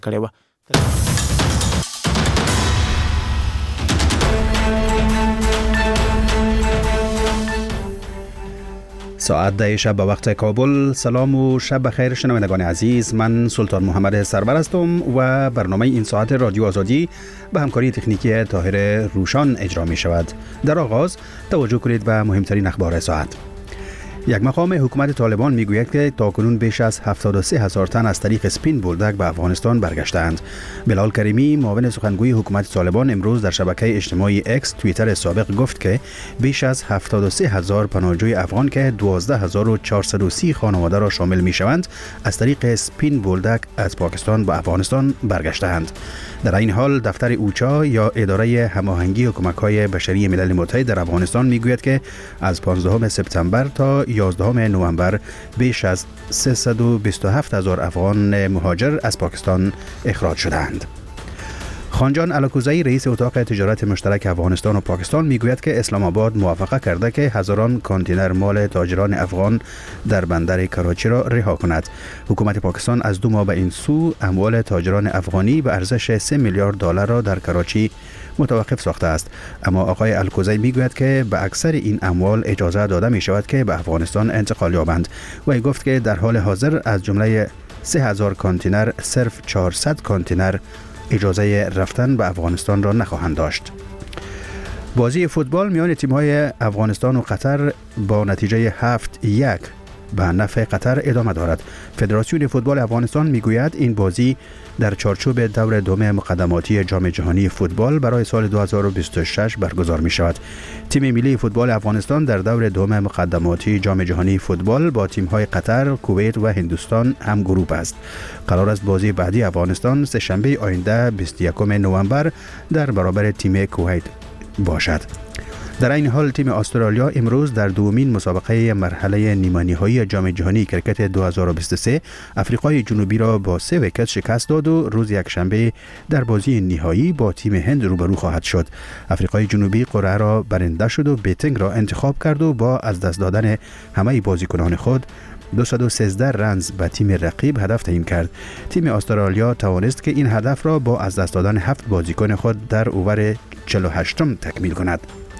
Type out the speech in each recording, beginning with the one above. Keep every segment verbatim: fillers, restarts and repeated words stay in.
کړې و. ساعت ده شب به وقت کابل. سلام و شب بخیر شنوندگان عزیز، من سلطان محمد سرور هستم و برنامه این ساعت رادیو آزادی به همکاری تکنیکی طاهر روشان اجرا می شود. در آغاز توجه کنید به مهمترین اخبار ساعت. یک مقام حکومت طالبان میگوید که تاکنون بیش از هفتاد و سه هزار تن از طریق سپین بولدک به افغانستان برگشتند. بلال کریمی معاون سخنگوی حکومت طالبان امروز در شبکه اجتماعی اکس توییتر سابق گفت که بیش از هفتاد و سه هزار پناهجوی افغان که دوازده هزار و چهارصد و سی خانواده را شامل میشوند از طریق سپین بولدک از پاکستان به افغانستان برگشتند. در این حال دفتر اوچا یا اداره هماهنگی و کمک‌های بشری ملل متحد در افغانستان میگوید که از پانزدهم سپتامبر تا یازدهم نوامبر بیش از سیصد و بیست و هفت هزار افغان مهاجر از پاکستان اخراج شدند. خانجان الاکوزایی رئیس اتاق تجارت مشترک افغانستان و پاکستان میگوید که اسلام آباد موافقه کرده که هزاران کانتینر مال تاجران افغان در بندر کراچی را رها کند. حکومت پاکستان از دو ماه به این سو اموال تاجران افغانی به ارزش سه میلیارد دلار را در کراچی متوقف ساخته است، اما آقای الکوزایی میگوید که به اکثر این اموال اجازه داده می شود که به افغانستان انتقال یابند. و ای گفت که در حال حاضر از جمله سه هزار کانتینر صرف چهارصد کانتینر اجازه رفتن به افغانستان را نخواهند داشت. بازی فوتبال میان تیم‌های افغانستان و قطر با نتیجه هفت یک به نفع قطر ادامه دارد. فدراسیون فوتبال افغانستان میگوید این بازی در چارچوب دور دوم مقدماتی جام جهانی فوتبال برای سال دو هزار و بیست و شش برگزار می شود. تیم ملی فوتبال افغانستان در دور دوم مقدماتی جام جهانی فوتبال با تیم‌های قطر، کویت و هندوستان هم گروه است. قرار است بازی بعدی افغانستان سه شنبه آینده بیست و یکم نوامبر در برابر تیم کویت باشد. در این حال تیم استرالیا امروز در دومین مسابقه مرحله نیمه نهایی جام جهانی کرکت دو هزار و بیست و سه افریقای جنوبی را با سه ویکت شکست داد و روز یکشنبه در بازی نهایی با تیم هند روبرو خواهد شد. افریقای جنوبی قرعه را برنده شد و بیتینگ را انتخاب کرد و با از دست دادن همه بازیکنان خود دویست و سیزده رنز به تیم رقیب هدف تعیین کرد. تیم استرالیا توانست که این هدف را با از دست دادن هفت بازیکن خود در اوور چهل و هشتم تکمیل کند.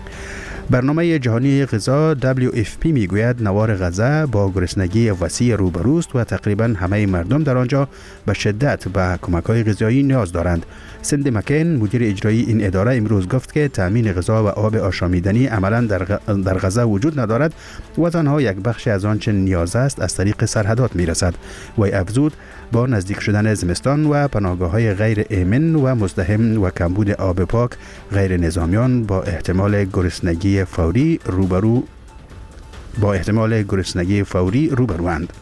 برنامه جهانی غذا دبلیو اف پی میگوید نوار غزه با گرسنگی وسیع روبروست و تقریبا همه مردم در آنجا به شدت به کمک‌های غذایی نیاز دارند. سندی مکین مدیر اجرایی این اداره امروز گفت که تامین غذا و آب آشامیدنی عملاً در, غ... در غزه وجود ندارد و تنها یک بخش از آنچه نیاز است از طریق سرحدات میرسد. و افزود با نزدیک شدن زمستان و پناهگاه‌های غیر ایمن و مزدحم و کمبود آب پاک، غیر نظامیان با احتمال گرسنگی فوری روبرو با احتمال گرسنگی فوری روبروند.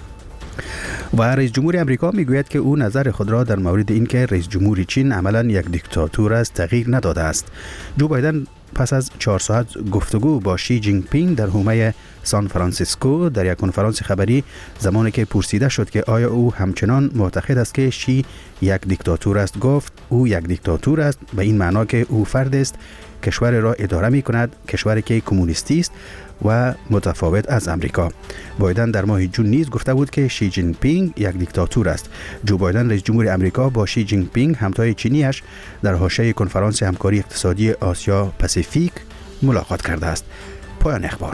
و رئیس جمهور امریکا میگوید که او نظر خود را در مورد اینکه رئیس جمهور چین عملاً یک دیکتاتور است تغییر نداده است. جو بایدن پس از چهار ساعت گفتگو با شی جینگ پینگ در حومه سان فرانسیسکو در یک کنفرانس خبری، زمانی که پرسیده شد که آیا او همچنان معتقد است که شی یک دیکتاتور است، گفت او یک دیکتاتور است به این معنا که او فرد است کشور را اداره می کند، کشوری که کمونیستی است و متفاوت از امریکا. بایدن در ماه جون نیز گفته بود که شی جین پینگ یک دیکتاتور است. جو بایدن رئیس جمهور امریکا با شی جین پینگ همتای چینیش در حاشیه کنفرانس همکاری اقتصادی آسیا پاسیفیک ملاقات کرده است. پایان اخبار.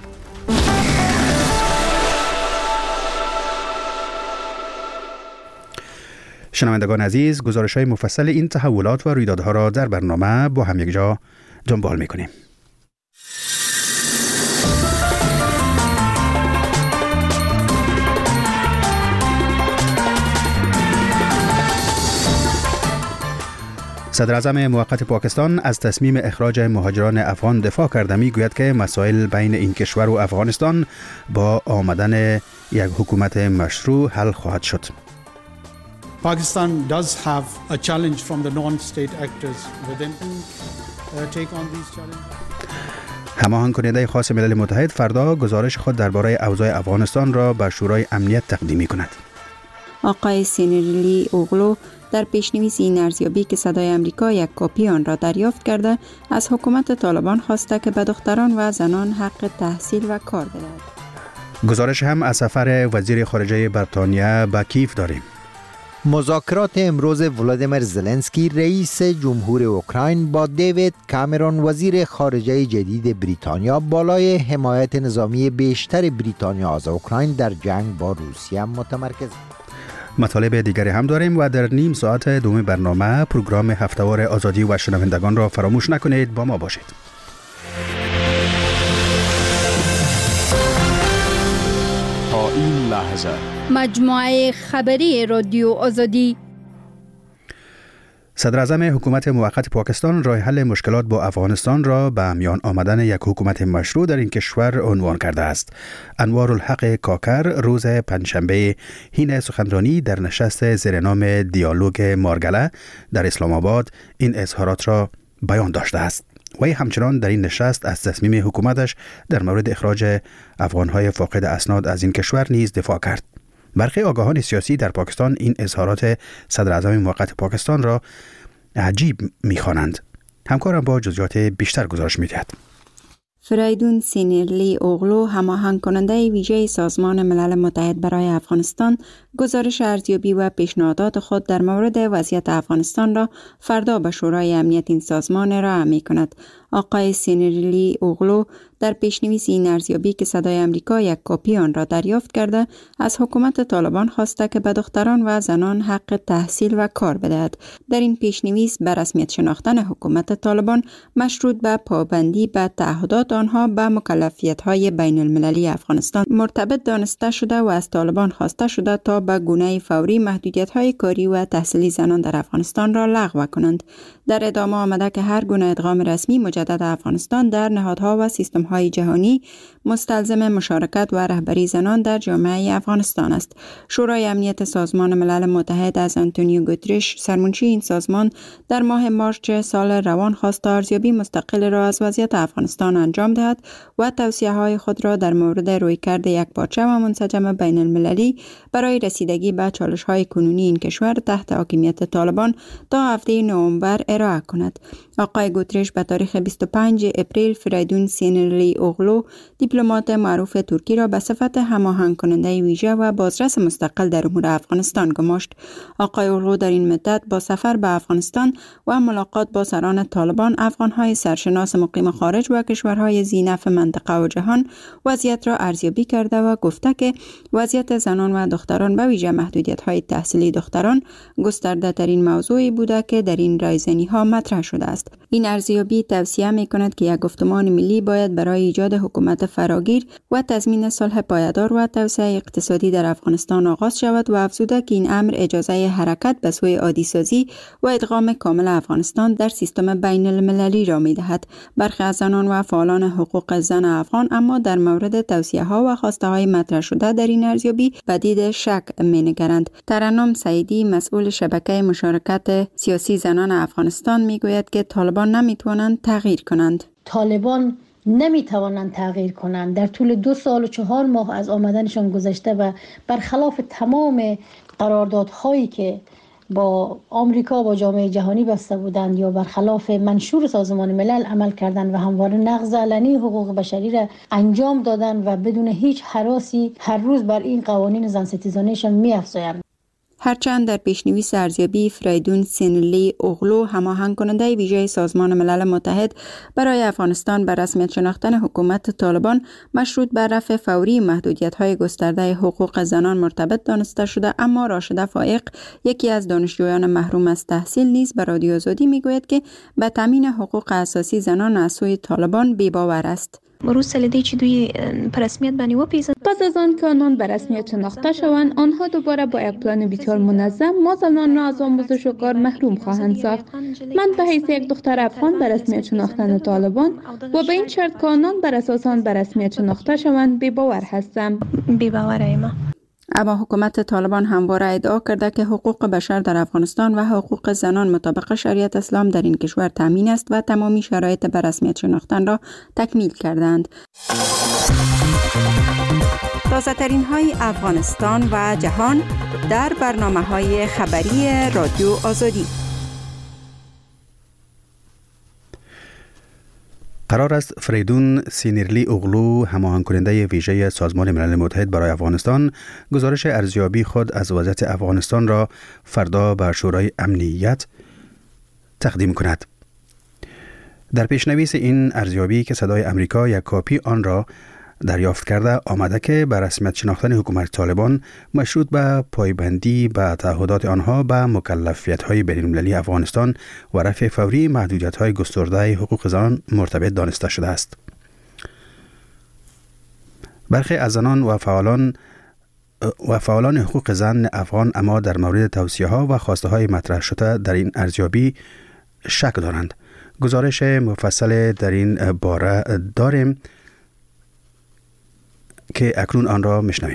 شنوندگان عزیز، گزارش‌های مفصل این تحولات و رویدادها را در برنامه با هم یک جا دنبال می‌کنیم. صدر اعظم موقت پاکستان از تصمیم اخراج مهاجران افغان دفاع کرده. میگوید که مسائل بین این کشور و افغانستان با آمدن یک حکومت مشروع حل خواهد شد. Pakistan does have a challenge from the non-state actors within to uh, take on these challenges. هماهنگ کننده خاص ملل متحد فردا گزارش خود درباره اوضاع افغانستان را به شورای امنیت تقدیم می‌کند. آقای سینرلی اوغلو در پیشنویس این ارزیابی که صدای امریکا یک کپی آن را دریافت کرده، از حکومت طالبان خواسته که به دختران و زنان حق تحصیل و کار بدهد. گزارش هم از سفر وزیر خارجه بریتانیا به کیف داریم. مذاکرات امروز ولادیمیر زلنسکی رئیس جمهور اوکراین با دیوید کامرون وزیر خارجه جدید بریتانیا بالای حمایت نظامی بیشتر بریتانیا از اوکراین در جنگ با روسیه متمرکز. مطالب دیگری هم داریم و در نیم ساعت دوم برنامه پروگرام هفته‌وار آزادی و شنوندگان را فراموش نکنید، با ما باشید. تا این لحظه مجموعه خبری رادیو آزادی. صدر اعظم حکومت موقت پاکستان راه حل مشکلات با افغانستان را به میان آمدن یک حکومت مشروع در این کشور عنوان کرده است. انوارالحق کاکر روز پنجشنبه حین سخنرانی در نشست زیر نام دیالوگ مارگله در اسلام آباد این اظهارات را بیان داشته است. وی همچنان در این نشست از تصمیم حکومتش در مورد اخراج افغانهای فاقد اسناد از این کشور نیز دفاع کرد. برخی آگاهان سیاسی در پاکستان این اظهارات صدر اعظم موقت پاکستان را عجیب می‌خوانند. همکارم با جزئیات بیشتر گزارش می‌دهد. فریدون سینیرلی اوغلو، هماهنگ کننده ویژه سازمان ملل متحد برای افغانستان، گزارش ارزیابی و پیشنهادات خود در مورد وضعیت افغانستان را فردا به شورای امنیت این سازمان ارائه می‌کند. آقای سینیرلی اوغلو در پیشنویس این ارزیابی که صدای امریکا یک کپی آن را دریافت کرده، از حکومت طالبان خواسته که به دختران و زنان حق تحصیل و کار بدهد. در این پیشنویس به رسمیت شناختن حکومت طالبان مشروط به پابندی به تعهدات آنها به مکلفیت‌های بین المللی افغانستان مرتبط دانسته شده و از طالبان خواسته شده تا به گونه فوری محدودیت‌های کاری و تحصیلی زنان در افغانستان را لغو کنند. در ادامه آمده که هر گونه ادغام رسمی مجدد افغانستان در نهادها و سیستم‌های جهانی مستلزم مشارکت و رهبری زنان در جامعه افغانستان است. شورای امنیت سازمان ملل متحد از آنتونیو گوترش، سرمنشی این سازمان، در ماه مارچ سال روان خواست ارزیابی مستقل را از وضعیت افغانستان انجام دهد و توصیه‌های خود را در مورد رویکرد یکپارچه و منسجم بین المللی برای رسیدگی به چالش‌های کنونی این کشور تحت حاکمیت طالبان تا هفته نوامبر ارائه کند. آقای گوترش به تاریخ بیست و پنجم اپریل فریدون سینیرلی اوغلو، دیپلمات معروف ترکی را به صفت هماهنگ کننده ویژه و بازرس مستقل در امور افغانستان گماشت. آقای اوغلو در این مدت با سفر به افغانستان و ملاقات با سران طالبان، افغانهای سرشناس مقیم خارج و کشورهای ذی‌نفع منطقه و جهان وضعیت را ارزیابی کرده و گفته که وضعیت زنان و دختران به ویژه محدودیت‌های تحصیلی دختران گسترده ترین موضوعی بوده که در این رایزنی‌ها مطرح شده است. این ارزیابی توصیه می‌کند که یک گفتمان ملی باید برای ایجاد حکومت فراگیر و تضمین صلح پایدار و توسعه اقتصادی در افغانستان آغاز شود و افزوده که این امر اجازه حرکت به سوی عادی‌سازی و ادغام کامل افغانستان در سیستم بین المللی را می‌دهد. برخی از زنان و فعالان حقوق زن افغان اما در مورد توصیه‌ها و خواسته‌های مطرح شده در این ارزیابی به دید شک می‌نگرند. ترنم سعیدی، مسئول شبکه مشارکت سیاسی زنان افغانستان، می‌گوید که طالبان نمی‌توانند تغییر کنند. طالبان نمی‌توانند تغییر کنند. در طول دو سال و چهار ماه از آمدنشان گذشته و برخلاف تمام قراردادهایی که با آمریکا با جامعه جهانی بسته بودند یا برخلاف منشور سازمان ملل عمل کردند و همواره نقض علنی حقوق بشری را انجام دادند و بدون هیچ هراسی هر روز بر این قوانین زن ستیزانه‌شان می‌افزایند. هرچند در پیشنویس ارزیابی فریدون سینیرلی اوغلو، هماهنگ کننده ویژه سازمان ملل متحد برای افغانستان، بر رسمیت شناختن حکومت طالبان مشروط بر رفع فوری محدودیت‌های گسترده حقوق زنان مرتبط دانسته شده، اما راشده فائق، یکی از دانشجویان محروم از تحصیل، نیز به رادیو آزادی میگوید که به تامین حقوق اساسی زنان از سوی طالبان بی‌باور است. وروسته له دې چې دوی په رسمیت باندې وپیژني. پس از آن که آنان به رسمیت شناخته شوند، آنها دوباره با یک پلان بسیار منظم ما زنان را از آموزش و کار محروم خواهند ساخت. من به حیث یک دختر افغان به رسمیت شناختن طالبان و به این شرط که آنان بر اساس آن به رسمیت شناخته شوند بی‌باور هستم. بی‌باورم. اما حکومت طالبان همواره ادعا کرده که حقوق بشر در افغانستان و حقوق زنان مطابق شریعت اسلام در این کشور تامین است و تمامی شرایط به رسمیت شناختن را تکمیل کردند. تازه ترین های افغانستان و جهان در برنامه های خبری رادیو آزادی. قرار است فریدون سینیرلی اوغلو، هماهنگ کننده ویژه سازمان ملل متحد برای افغانستان، گزارش ارزیابی خود از وضعیت افغانستان را فردا به شورای امنیت تقدیم کند. در پیشنویس این ارزیابی که صدای امریکا یک کاپی آن را دریافت کرده آمده که به رسمیت شناختن حکومت طالبان مشروط به پایبندی به تعهدات آنها به مکلفیت‌های بین‌المللی افغانستان و رفع فوری محدودیت‌های گسترده حقوق زنان مرتبط دانسته شده است. برخی از زنان و فعالان و فعالان حقوق زن افغان اما در مورد توصیه‌ها و خواسته‌های مطرح شده در این ارزیابی شک دارند. گزارش مفصل در این باره داریم که اکنون آن را میشنویم.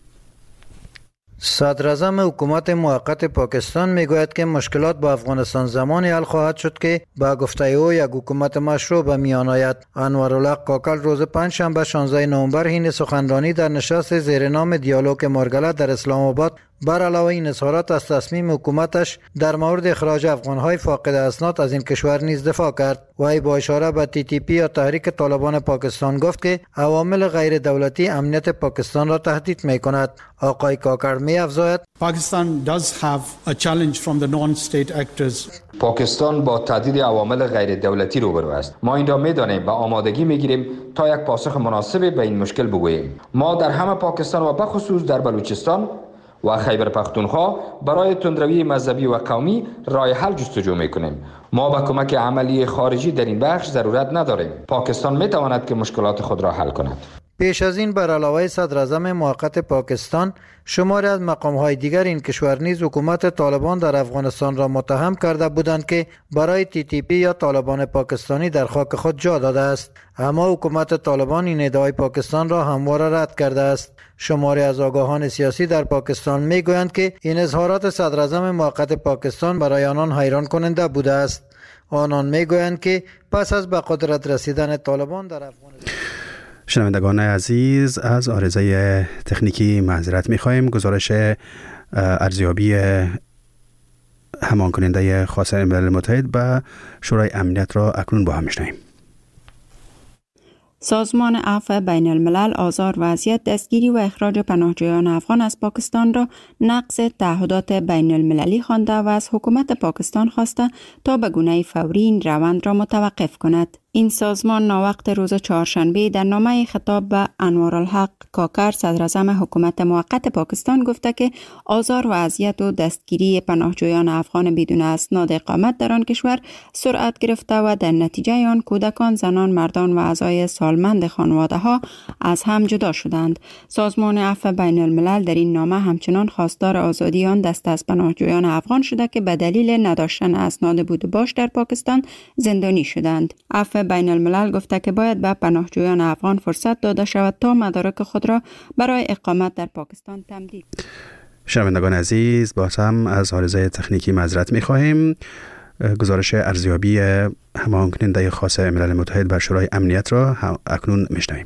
صدراعظم حکومت موقت پاکستان میگوید که مشکلات با افغانستان زمانی حل خواهد شد که با گفته او یک حکومت مشروع به میان آید. انوارالحق کاکل روز پنجشنبه شانزده نوامبر حین سخنرانی در نشست زیر نام دیالوگ مارگله در اسلام آباد بر علاوه این اظهارات از تصمیم حکومتش در مورد اخراج افغانهای فاقد اسناد از این کشور نیز دفاع کرد. وی با اشاره به تی تی پی یا تحریک طالبان پاکستان گفت که عوامل غیر دولتی امنیت پاکستان را تهدید می کند. آقای کاکر می افزاید Pakistan does have a challenge from the non-state actors. پاکستان با تهدید عوامل غیر دولتی روبرو است. ما این را می‌دانیم و آمادگی می‌گیریم تا یک پاسخ مناسب به این مشکل بگوییم. ما در همه پاکستان و بخصوص در بلوچستان و خیبر پختونخوا برای تندروی مذهبی و قومی راه حل جستجو می‌کنیم. ما به کمک عملی خارجی در این بخش ضرورت نداریم. پاکستان می‌تواند که مشکلات خود را حل کند. پیش از این بر علاوه صدراعظم موقت پاکستان شماری از مقام‌های دیگر این کشور نیز حکومت طالبان در افغانستان را متهم کرده بودند که برای تی تی پی یا طالبان پاکستانی در خاک خود جا داده است. اما حکومت طالبان این ادعای پاکستان را همواره رد کرده است. شماری از آگاهان سیاسی در پاکستان میگویند که این اظهارات صدراعظم موقت پاکستان برای آنان حیران کننده بوده است. آنان میگویند که پس از به قدرت رسیدن طالبان در افغانستان. شنوندگان عزیز، از عارضه تکنیکی معذرت می‌خواهیم. گزارش ارزیابی همان کننده خاص ملل متحد به شورای امنیت را اکنون با هم می‌شنویم. سازمان عفو بین الملل آزار و اذیت، دستگیری و اخراج پناهجویان افغان از پاکستان را نقض تعهدات بین المللی خوانده و از حکومت پاکستان خواسته تا به گونه فوری این روند را متوقف کند. این سازمان ناوقت روز چهارشنبه در نامه خطاب به انوارالحق کاکر، صدراعظم حکومت موقت پاکستان، گفته که آزار و اذیت و دستگیری پناهجویان افغان بدون اسناد اقامت در آن کشور سرعت گرفته و در نتیجه آن کودکان، زنان، مردان و اعضای سالمند خانواده ها از هم جدا شدند. سازمان عفو بین الملل در این نامه همچنان خواستار آزادی آن دسته از پناهجویان افغان شده که به دلیل نداشتن اسناد بود و باش در پاکستان زندانی شدند. عفو بین الملل گفته که باید به پناهجویان افغان فرصت داده شود تا مدارک خود را برای اقامت در پاکستان تمدید. شنوندگان عزیز، باز هم از عارضه تکنیکی معذرت می‌خواهیم. گزارش ارزیابی هماهنگ کننده خاص ملل متحد بر شورای امنیت را اکنون میشنویم.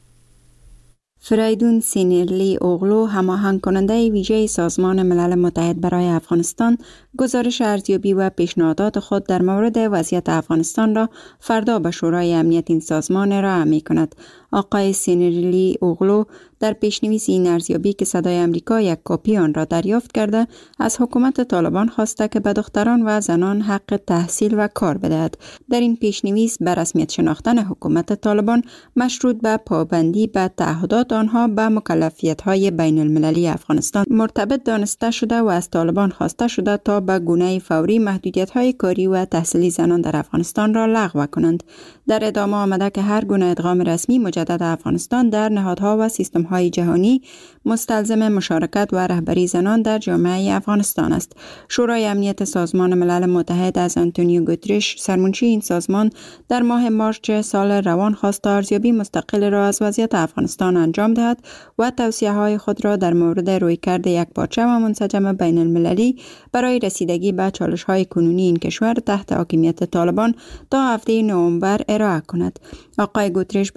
فریدون سینیرلی اوغلو، هماهنگ کننده ویژه سازمان ملل متحد برای افغانستان، گزارش ارزیابی و پیشنهادات خود در مورد وضعیت افغانستان را فردا به شورای امنیت این سازمان ارائه می کند. آقای سینیرلی اوغلو در پیشنویس این ارزیابی که صدای امریکا یک کاپی آن را دریافت کرده، از حکومت طالبان خواسته که به دختران و زنان حق تحصیل و کار بدهد. در این پیشنویس به رسمیت شناختن حکومت طالبان مشروط به پابندی به تعهدات آنها به مکلفیت‌های بین المللی افغانستان مرتبط دانسته شده و از طالبان خواسته شده تا به گونه فوری محدودیت‌های کاری و تحصیلی زنان در افغانستان را لغو کنند. در ادامه آمده که هر گونه ادغام رسمی مجدد افغانستان در نهادها و سیستم‌های جهانی مستلزم مشارکت و رهبری زنان در جامعه افغانستان است. شورای امنیت سازمان ملل متحد از آنتونیو گوترش، سرمنشی این سازمان، در ماه مارچ سال روان خواست تا ارزیابی مستقل را از وضعیت افغانستان انجام دهد و توصیه‌های خود را در مورد رویکرد یکپارچه و منسجم بین المللی برای رسیدگی به چالش‌های کنونی این کشور تحت حاکمیت طالبان تا هفته نوامبر ارائه کند. آقای گوترش به تاریخ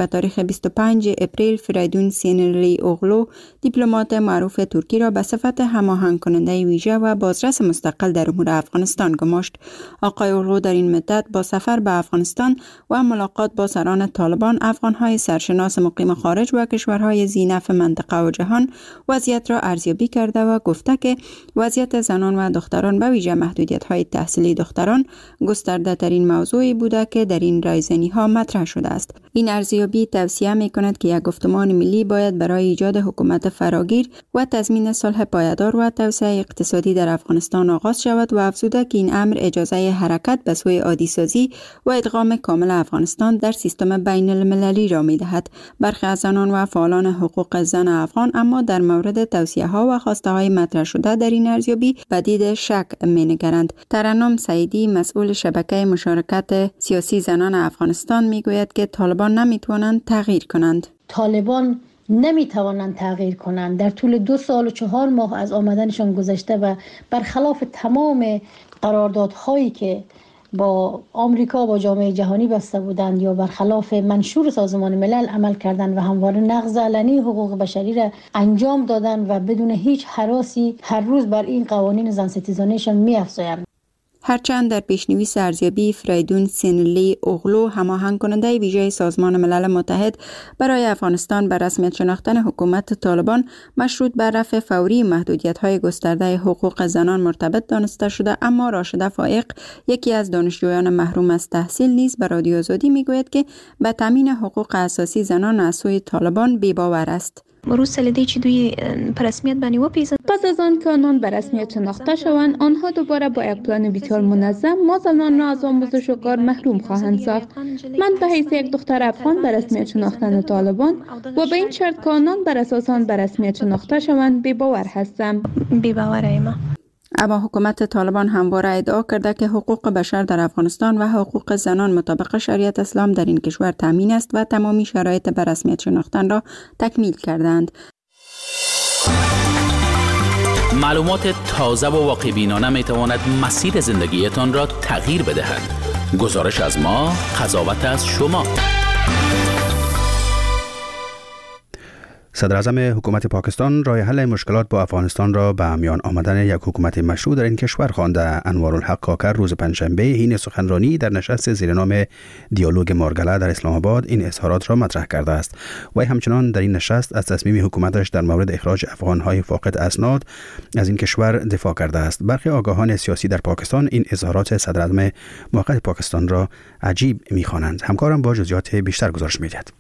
بیست و پنجم اپریل فریدون سینرلی اوغلو دیپلمات معروف ترکی را به صفت هماهنگ کننده ویژه و بازرس مستقل در امور افغانستان گماشت. آقای اوغلو در این مدت با سفر به افغانستان و ملاقات با سران طالبان، افغانهای سرشناس مقیم خارج و کشورهای ذی‌نفع منطقه و جهان وضعیت را ارزیابی کرده و گفته که وضعیت زنان و دختران به ویژه محدودیت‌های تحصیلی دختران گسترده ترین موضوعی بوده که در این رایزنی ها مطرح شده است. این ارزیابی توصیه می کند که یک گفتمان ملی باید برای ایجاد حکومت فراگیر و تضمین صلح پایدار و توسعه اقتصادی در افغانستان آغاز شود و افزوده که این امر اجازه حرکت به سوی عادی سازی و ادغام کامل افغانستان در سیستم بین المللی را می دهد. برخی از زنان و فعالان حقوق زن افغان اما در مورد توصیه ها و خواسته های مطرح شده در این ارزیابی به دید شک می نگرند. ترنم سعیدی مسئول شبکه مشارکت سیاسی زنان افغانستان می گوید که طالبان نمی توانند تغییر کنند. طالبان نمی توانند تغییر کنند. در طول دو سال و چهار ماه از آمدنشان گذشته و برخلاف تمام قراردادهایی که با آمریکا با جامعه جهانی بسته بودند یا برخلاف منشور سازمان ملل عمل کردند و همواره نقض علنی حقوق بشری را انجام دادند و بدون هیچ هراسی هر روز بر این قوانین زن ستیزانهشان می افزایند. هرچند در پیشنویس ارزیابی فریدون سینرلی اوغلو هماهنگ کننده ویژه سازمان ملل متحد برای افغانستان به رسمیت شناختن حکومت طالبان مشروط بر رفع فوری محدودیت‌های گسترده حقوق زنان مرتبط دانسته شده، اما راشده فائق یکی از دانشجویان محروم از تحصیل نیز به رادیو آزادی میگوید که به تامین حقوق اساسی زنان از سوی طالبان بی‌باور است. روز سلیده چی دوی پر رسمیت بنی و پیزن. پس از آن که آنان به رسمیت شناخته شوند، آنها دوباره با یک پلان بسیار منظم ما زنان را از آموزش و شکار محروم خواهند ساخت. من به حیث یک دختر افغان به رسمیت شناختن طالبان و به این شرط که آنان بر اساس آن به رسمیت شناخته شوند بی‌باور هستم. بی‌باور ایما. اما حکومت طالبان همواره ادعا کرده که حقوق بشر در افغانستان و حقوق زنان مطابق شریعت اسلام در این کشور تامین است و تمامی شرایط به رسمیت شناختن را تکمیل کردند. معلومات تازه و واقع بینانه می تواند مسیر زندگیتان را تغییر بدهد. گزارش از ما، قضاوت از شما. صدر اعظم حکومت پاکستان راه حل مشکلات با افغانستان را به میان آمدن یک حکومت مشروع در این کشور خوانده. انوارالحق کاکر روز پنجشنبه حین سخنرانی در نشست زیر نام دیالوگ مارگله در اسلام آباد این اظهارات را مطرح کرده است. وی همچنان در این نشست از تصمیم حکومتش در مورد اخراج افغانهای فاقد اسناد از این کشور دفاع کرده است. برخی آگاهان سیاسی در پاکستان این اظهارات صدر اعظم موقت پاکستان را عجیب می‌خوانند. همکارم با جزئیات بیشتر گزارش می‌دهد.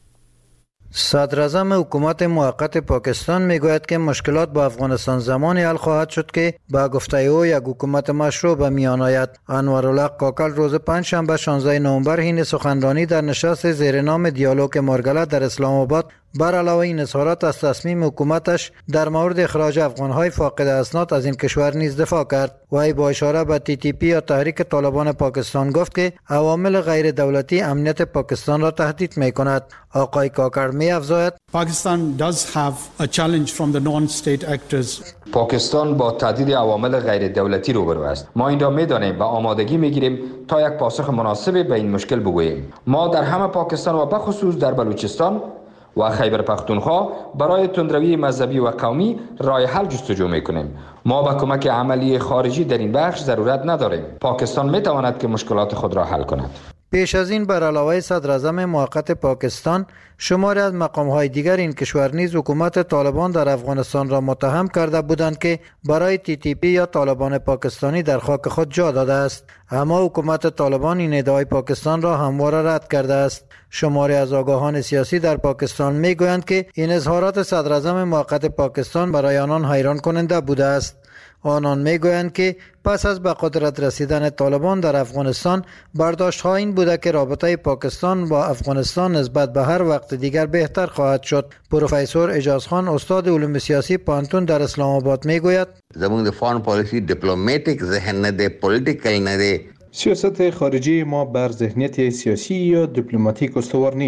صدر اعظم حکومت موقت پاکستان میگوید که مشکلات با افغانستان زمانی حل خواهد شد که با گفته او یک حکومت مشروع به میان آید. انوارالحق کاکل روز پنجشنبه شانزده نوامبر حین سخنرانی در نشست زیر نام دیالوگ مارگله در اسلام آباد بر علاوه این اظهارات از تصمیم حکومتش در مورد اخراج افغانهای فاقد اسناد از این کشور نیز دفاع کرد. وی با اشاره به تی تی پی یا تحریک طالبان پاکستان گفت که عوامل غیر دولتی امنیت پاکستان را تهدید می کند. آقای کاکر می افزاید Pakistan does have a challenge from the non-state actors. پاکستان با تعدید عوامل غیر دولتی روبرو است. ما این را می‌دانیم و آمادگی می‌گیریم تا یک پاسخ مناسب به این مشکل بگوییم. ما در همه پاکستان و بخصوص در بلوچستان و خیبر پختونخوا برای تندروی مذهبی و قومی راه حل جستجو می‌کنیم. ما به کمک عملی خارجی در این بخش ضرورت نداریم. پاکستان می‌تواند که مشکلات خود را حل کند. پیش از این بر علاوه صدر اعظم موقت پاکستان شماری از مقام‌های دیگر این کشور نیز حکومت طالبان در افغانستان را متهم کرده بودند که برای تی تی پی یا طالبان پاکستانی در خاک خود جا داده است. اما حکومت طالبان این ادعای پاکستان را همواره رد کرده است. شماری از آگاهان سیاسی در پاکستان میگویند که این اظهارات صدر اعظم موقت پاکستان برای آنان حیران کننده بوده است. آنان میگویند که پس از به قدرت رسیدن طالبان در افغانستان برداشت‌ها این بوده که رابطه پاکستان با افغانستان نسبت به هر وقت دیگر بهتر خواهد شد. پروفسور اجاز خان استاد علوم سیاسی پانتون در اسلام آباد میگوید زمون د فارن پالیسی دیپلماتیک ذهن نه دی پولیټیکل نه دی. سیاست خارجی ما بر ذهنیت سیاسی یا دیپلماتیک استوار نیست.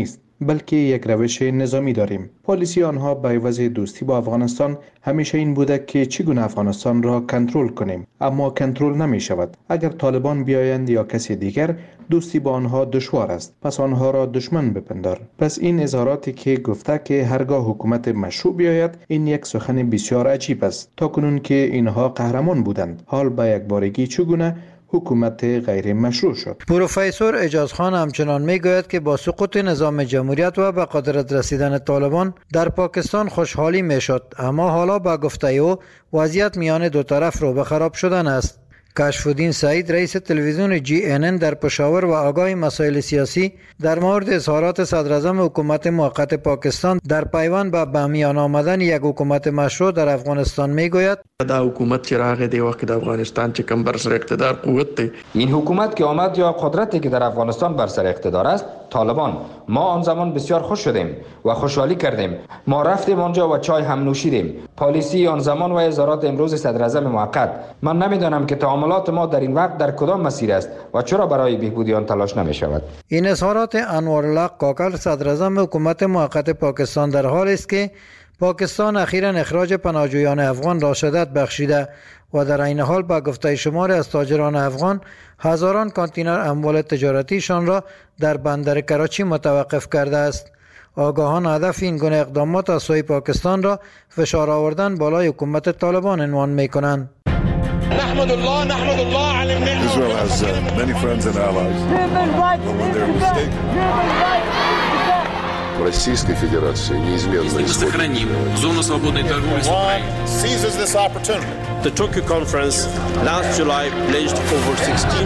بلکه یک روش نظامی داریم. پالیسی آنها به عوض دوستی با افغانستان همیشه این بوده که چگونه افغانستان را کنترل کنیم، اما کنترل نمی شود. اگر طالبان بیایند یا کسی دیگر، دوستی با آنها دشوار است، پس آنها را دشمن بپندار. پس این اظهاراتی که گفته که هرگاه حکومت مشروع بیاید، این یک سخن بسیار عجیب است. تا کنون که اینها قهرمان بودند، حال به یک بارگی چگونه حکومت غیر مشروع شد. پروفسور اجاز خان همچنان میگوید که با سقوط نظام جمهوریت و به قدرت رسیدن طالبان در پاکستان خوشحالی میشد، اما حالا با گفته او وضعیت میان دو طرف رو به خراب شدن است. کشف‌الدین سعید رئیس تلویزیون جی ان ان در پشاور و آگاه مسائل سیاسی در مورد اظهارات صدراعظم حکومت موقت پاکستان در پیوند به بهمیان آمدن یک حکومت مشروع در افغانستان میگوید دا حکومت چې راغی دی وخت د افغانستان چې کوم بر سر اقتدار قوت دی، این حکومت که آمد یا قدرتی که در افغانستان بر سر اقتدار است طالبان، ما آن زمان بسیار خوش شدیم و خوشحالی کردیم. ما رفتیم آنجا و چای هم نوشیدیم. پالیسی آن زمان و اظهارات امروز صدراعظم موقت، من نمیدانم که تعاملات ما در این وقت در کدام مسیر است و چرا برای بهبودی آن تلاش نمی شود. این اظهارات انوارالله کاکل صدراعظم حکومت موقت پاکستان در حال است که پاکستان اخیراً اخراج پناهجویان افغان را شدت بخشیده و در این حال با گفته شمار از تاجران افغان هزاران کانتینر اموال تجارتیشان را در بندر کراچی متوقف کرده است. آگاهان هدف این گونه اقدامات از سوی پاکستان را فشار آوردن بالای حکومت طالبان عنوان می‌کنند. نحمد الله نحمد الله على النعمة. Israel has uh, many friends and allies. When they're mistaken. Российской Федерации неизменно сохраним зону свободной торговли с Украиной. Seizes this opportunity. The Tokyo conference last July pledged over sixteen.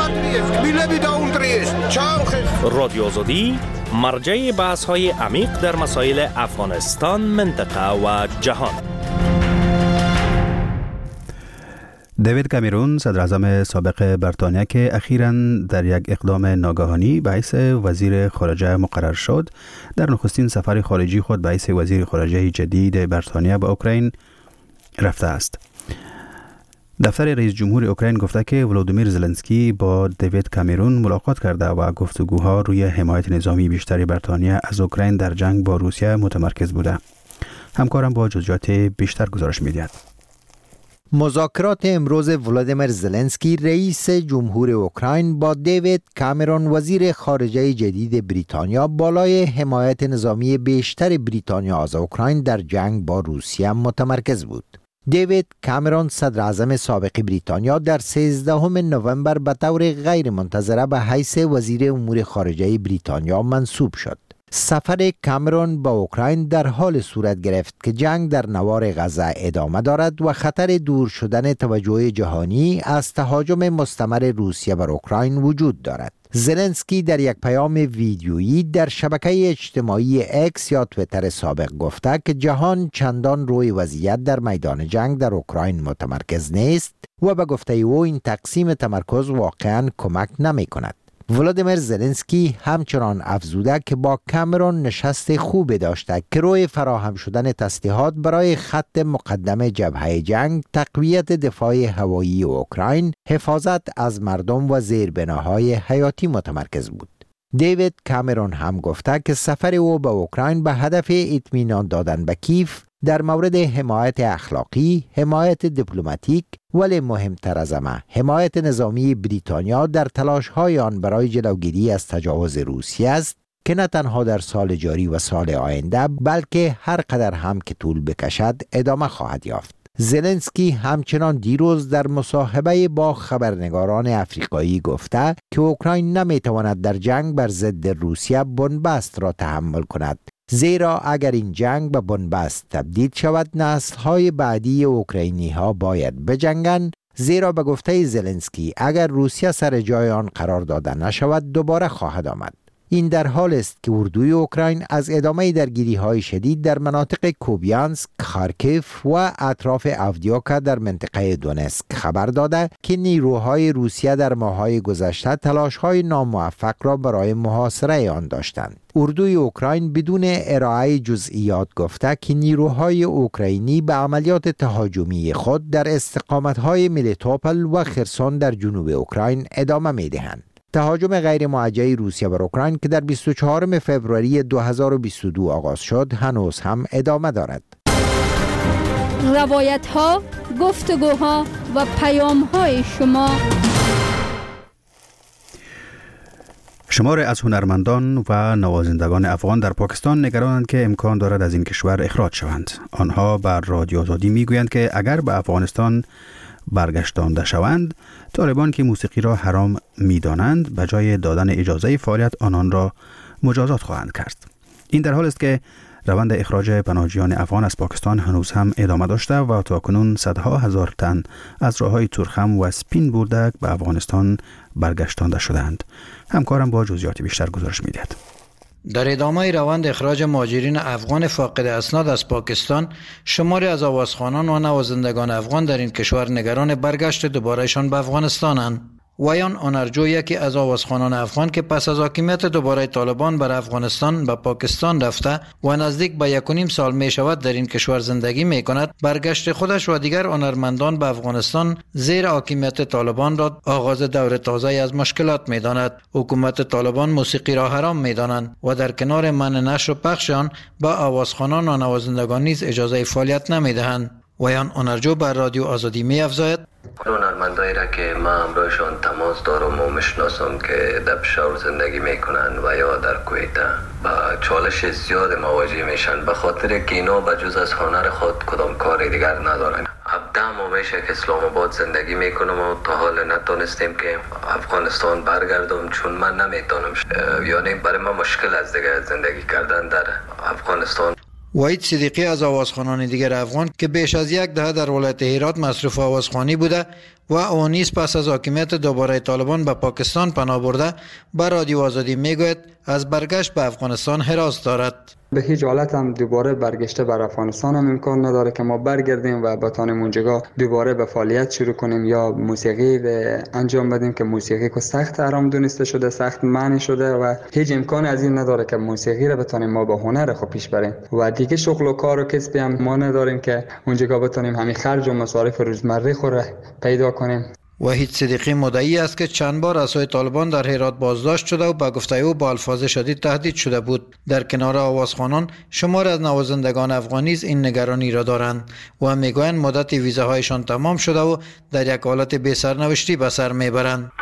رادیو آزادی مرجع بحث‌های عمیق در مسائل افغانستان، منطقه و جهان. دیوید کامرون صدراعظم سابق بریتانیا که اخیراً در یک اقدام ناگهانی به حیث وزیر خارجه مقرر شد، در نخستین سفر خارجی خود به حیث وزیر خارجه جدید بریتانیا به اوکراین رفته است. دفتر رئیس جمهور اوکراین گفته که ولودیمیر زلنسکی با دیوید کامرون ملاقات کرده و گفتگوها روی حمایت نظامی بیشتر بریتانیا از اوکراین در جنگ با روسیه متمرکز بوده. همکارم با جزئیات بیشتر گزارش می‌دهد. مذاکرات امروز ولادیمیر زلنسکی رئیس جمهور اوکراین با دیوید کامرون وزیر خارجه جدید بریتانیا بالای حمایت نظامی بیشتر بریتانیا از اوکراین در جنگ با روسیه متمرکز بود. دیوید کامرون صدراعظم سابق بریتانیا در سیزدهم نوامبر به طور غیر منتظره به حیث وزیر امور خارجه بریتانیا منصوب شد. سفر کامرون با اوکراین در حال صورت گرفت که جنگ در نوار غزه ادامه دارد و خطر دور شدن توجه جهانی از تهاجم مستمر روسیه بر اوکراین وجود دارد. زلنسکی در یک پیام ویدیویی در شبکه اجتماعی اکس یا تویتر سابق گفته که جهان چندان روی وضعیت در میدان جنگ در اوکراین متمرکز نیست و به گفته او این تقسیم تمرکز واقعا کمک نمی کند. ولادیمیر زلنسکی همچنان افزوده که با کامرون نشست خوبی داشته که روی فراهم شدن تسلیحات برای خط مقدم جبهه جنگ، تقویت دفاع هوایی اوکراین، حفاظت از مردم و زیربناهای حیاتی متمرکز بود. دیوید کامرون هم گفته که سفر او به اوکراین به هدف اطمینان دادن به کیف در مورد حمایت اخلاقی، حمایت دیپلماتیک، ولی مهمتر از همه حمایت نظامی بریتانیا در تلاش‌های آن برای جلوگیری از تجاوز روسیه است که نه تنها در سال جاری و سال آینده بلکه هر قدر هم که طول بکشد ادامه خواهد یافت. زلنسکی همچنان دیروز در مصاحبه با خبرنگاران افریقایی گفته که اوکراین نمیتواند در جنگ بر ضد روسیه بنبست را تحمل کند، زیرا اگر این جنگ به بنبست تبدیل شود نسل‌های بعدی اوکراینی ها باید بجنگند، زیرا به گفته زلنسکی اگر روسیه سر جای آن قرار داده نشود دوباره خواهد آمد. این در حال است که اردوی اوکراین از ادامه درگیری‌های شدید در مناطق کوبیانسک، خارکیف و اطراف آودیوکا در منطقه دونسک خبر داده که نیروهای روسیه در ماه‌های گذشته تلاش‌های ناموفق را برای محاصره آن داشتند. اردوی اوکراین بدون ارائه جزئیات گفته که نیروهای اوکراینی به عملیات تهاجمی خود در استقامت‌های ملیتوپل و خرسون در جنوب اوکراین ادامه می‌دهند. تهاجم غیر موجه روسیه بر اوکراین که در بیست و چهارم فوریه دو هزار و بیست و دو آغاز شد هنوز هم ادامه دارد. روایت ها، گفتگوها و پیام های شما. شمار از هنرمندان و نوازندگان افغان در پاکستان نگرانند که امکان دارد از این کشور اخراج شوند. آنها بر رادیو آزادی میگویند که اگر به افغانستان برگشتانده شوند، طالبان که موسیقی را حرام می‌دانند به جای دادن اجازه فعالیت آنان را مجازات خواهند کرد. این در حال است که روند اخراج پناهجویان افغان از پاکستان هنوز هم ادامه داشته و تاکنون صدها هزار تن از راه‌های تورخم و سپین بولدک به افغانستان برگشتانده شدند. همکارم با جزئیات بیشتر گزارش می‌دهد. در ادامه روند اخراج مهاجرین افغان فاقد اسناد از پاکستان، شماری از آوازخوانان و نوازندگان افغان در این کشور نگران برگشت دوبارهشان به افغانستانند. ویان آنرجو یکی از آوازخوانان افغان که پس از حاکمیت دوباره طالبان بر افغانستان به پاکستان رفته و نزدیک به یک و نیم سال می شود در این کشور زندگی می کند، برگشت خودش و دیگر هنرمندان به افغانستان زیر حاکمیت طالبان را آغاز دور تازه از مشکلات می داند. حکومت طالبان موسیقی را حرام می دانند و در کنار منع نشر و پخش آن به آوازخوانان و نوازندگان نیز اجازه فعالیت نمی دهند. ویان آنرجو بر رادیو آزادی می افزاید: هنرمندایی را که ما همراهشان تماس دارم و میشناسم که در پشاور زندگی میکنن و یا در کویت با چالش زیاد مواجه میشن، به خاطر که اینا به جز از هنر خود کدام کار دیگر ندارن. هفده ماه میشه که اسلام آباد زندگی میکنم و تا حال نتونستیم که افغانستان برگردم، چون من نمیتونم، یعنی برای من مشکل از دیگه زندگی کردن در افغانستان. وحید صدیقی از آوازخوانان دیگر افغان که بیش از یک دهه در ولایت هرات مصروف آوازخوانی بوده و او نیز پس از حاکمیت دوباره طالبان به پاکستان پناه برده، به رادیو آزادی میگوید از برگشت به افغانستان هراس دارد. به هیچ حالت هم دوباره برگشته بر افغانستان هم امکان نداره که ما برگردیم و بتانیم اونجا دوباره به فعالیت شروع کنیم یا موسیقی انجام بدیم که موسیقی که سخت حرام دونسته شده، سخت معنی شده و هیچ امکان از این نداره که موسیقی رو بتانیم ما با هنر خود پیش بریم و دیگه شغل و کار و کسبی هم ما نداریم که اونجا بتانیم همین خرج و مصارف روزمره خود را پیدا کنیم. وحید صدیقی مدعی است که چند بار از سوی طالبان در هرات بازداشت شده و به گفته او با الفاظ شدید تهدید شده بود. در کنار آوازخوانان شمار از نوازندگان افغانی این نگرانی را دارند و میگویند مدت ویزاهایشان تمام شده و در یک حالت بی سرنوشتی به سر میبرند.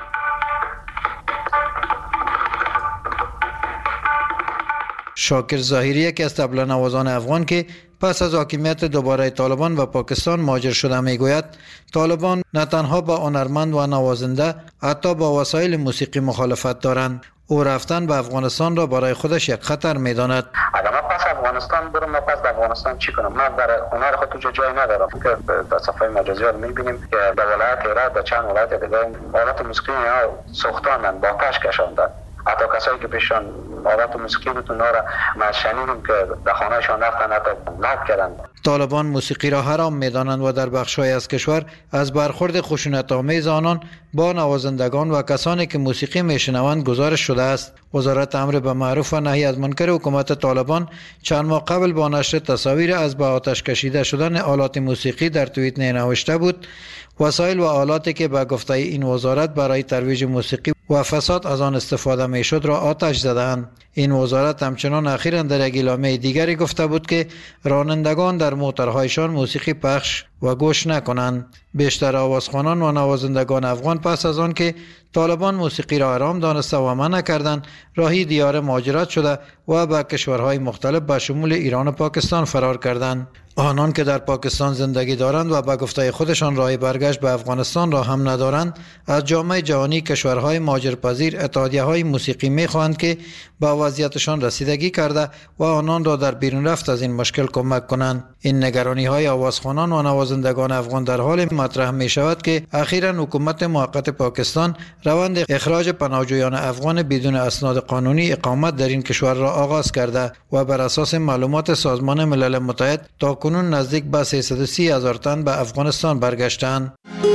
شاکر ظاهری یکی از طبل نوازان افغان که پس از حاکمیت دوباره طالبان و پاکستان مهاجر شده میگوید طالبان نه تنها با هنرمند و نوازنده، حتی با وسایل موسیقی مخالفت دارند. او رفتن به افغانستان را برای خودش یک خطر میداند. اگر من پس افغانستان برم، من پس در افغانستان چی کنم؟ من برای هنر خود تو جای ندارم که در صفحه مجازی ها میبینیم که در ولایت هرات و چند ولایت دیگه آلات موسیقی ها سوختاندن، با آتش کشاندن. حتی کسایی که پیشان آلات موسیقی بودن را ما شنیدیم که در خانهشان رفتن، حتی لعب کردن. طالبان موسیقی را حرام می‌دانند و در بخش‌های از کشور از برخورد خشونت‌آمیز آنان با نوازندگان و کسانی که موسیقی میشنوند گزارش شده است. وزارت امر به معروف و نهی از منکر حکومت طالبان چند ماه قبل با نشر تصاویر از به آتش کشیده شدن آلات موسیقی در توییت نوشته بود وسایل و آلاتی که به گفته این وزارت برای ترویج موسیقی و فساد از آن استفاده میشد را آتش زدند. این وزارت همچنان اخیراً در یک اعلامیه دیگری گفته بود که رانندگان در موترهایشان موسیقی پخش و گوش نکنند. بیشتر آوازخوانان و نوازندگان افغان پس از آن که طالبان موسیقی را حرام دانسته و منع کردند، راهی دیار مهاجرت شده و به کشورهای مختلف به شمول ایران و پاکستان فرار کردند. آنان که در پاکستان زندگی دارند و به گفته خودشان راه برگشت به افغانستان را هم ندارند، از جامعه جهانی کشورهای مهاجرپذیر اتحادیه‌های موسیقی می‌خواهند که به وضعیتشان رسیدگی کرده و آنان را در بیرون رفت از این مشکل کمک کنند. این نگرانی‌های آوازخوانان و نوازندگان افغان در حال مطرح می‌شود که اخیراً حکومت موقت پاکستان روند اخراج پناهجویان افغان بدون اسناد قانونی اقامت در این کشور را آغاز کرده و بر اساس معلومات سازمان ملل متحد تا کنون نزدیک به سیصد و سی هزار تن به افغانستان برگشتند.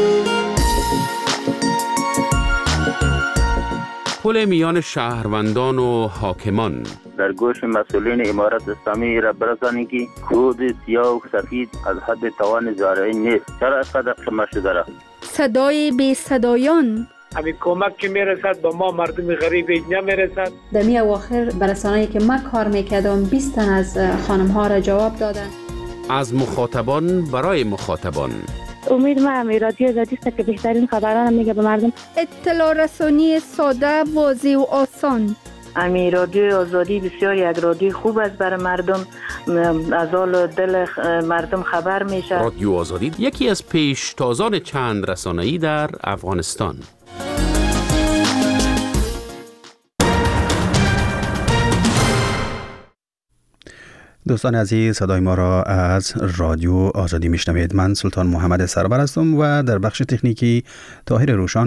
پل میان شهروندان و حاکمان در گوش مسئولین امارت اسلامی را برسانید که کود سیاه و سفید از حد توان زارعین نیست. چرا قدر شما شده را؟ صدای بی صدایان همین کمک که میرسد به ما مردم غریب اینجا میرسد. در می اواخر برسانه‌ای که ما کار میکردم بیست تن از خانم ها را جواب دادن. از مخاطبان برای مخاطبان. امید ما همی رادیو آزادی است که بهترین خبران میگه به مردم. اطلاع رسانی ساده، واضح و آسان. امی رادیو آزادی بسیار یک رادیو خوب است برای مردم، از حال دل مردم خبر میشه. رادیو آزادی یکی از پیشتازان چند رسانه‌ای در افغانستان. دوستان عزیز، صدای ما را از رادیو آزادی میشنوید. من سلطان محمد سرور هستم و در بخش تکنیکی طاهر روشان